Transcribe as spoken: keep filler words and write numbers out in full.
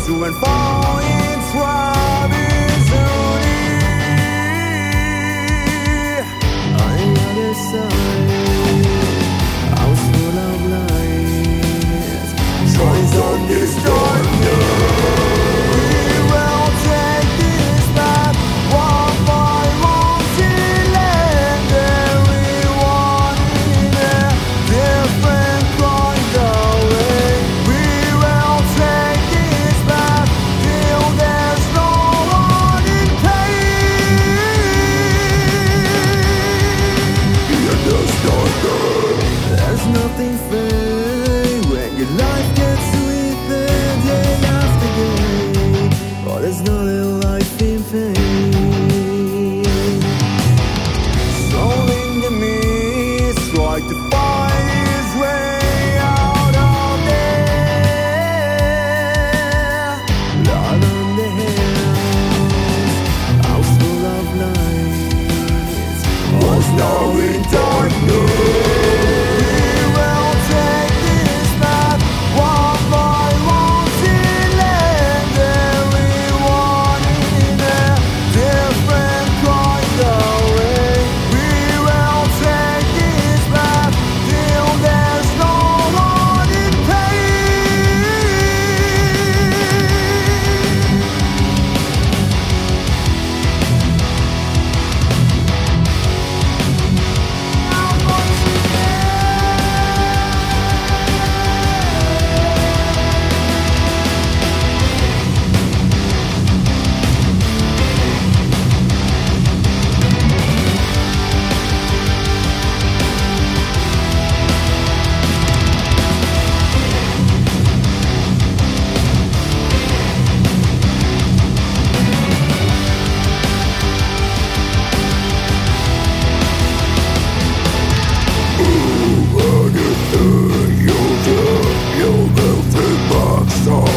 to and fall in Travisoni. On the other side, I was full of light. Shines on this darkness. We will take this path one by one till end. Everyone in a different kind of way. We will take this path till there's no one in pain. You're just there's nothing fair when your life gets sweet the day after day. Oh, there's not a life in pain. Soul in the mist, try to find his way out of there. Blood on the hills, house full of lights, was now in darkness. So